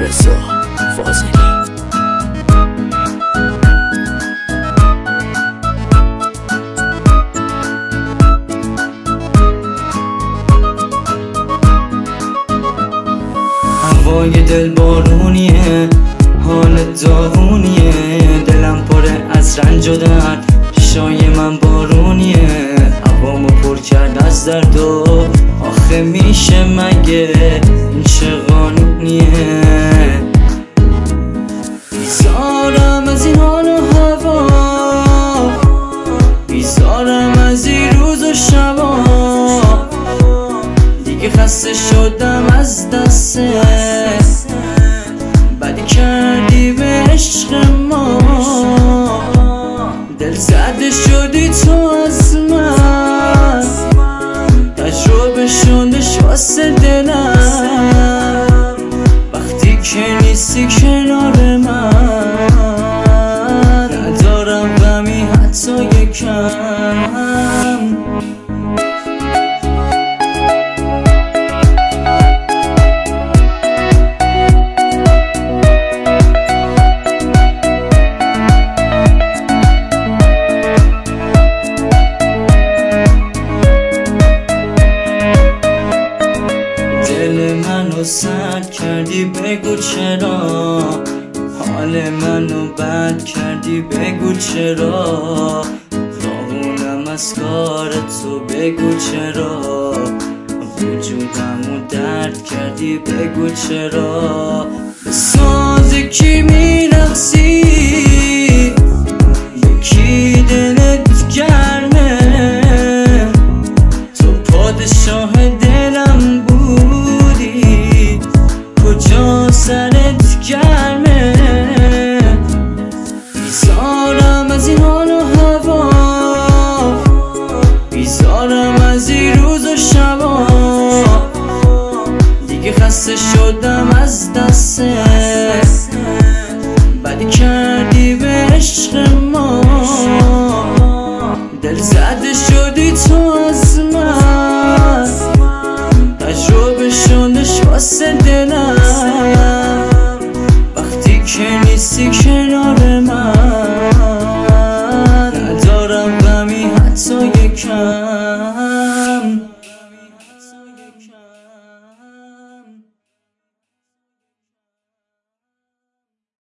رضا فاضلی. هوای دل بارونیه، حال داغونیه، دلم پره از رنج و درد، شای من بارونیه، هوامو پر کرد از درد و آخه میشه مگه این چه قانونیه؟ بیزارم از این حال و هوا، بیزارم از این روز و شبا، دیگه خسته شدم از دستت، بدی کردی به عشق ما، دل زده شدی تو از من، تجربه شدش واسه دلم، وقتی که نیستی کنار من، ندارم غمی حتی یکم. منو سرد کردی بگو چرا، حال منو بد کردی بگو چرا، راغونم از کار تو بگو چرا، وجودمو درد کردی بگو چرا، به ساز کی میرقصی، به کی دلت گرمه، تو پادشاه دلم بودی، کجا سرت گرمه؟ بیزارم از این حال و هوا، بیزارم از این روز و شبا، دیگه خسته شدم از دستت، بدی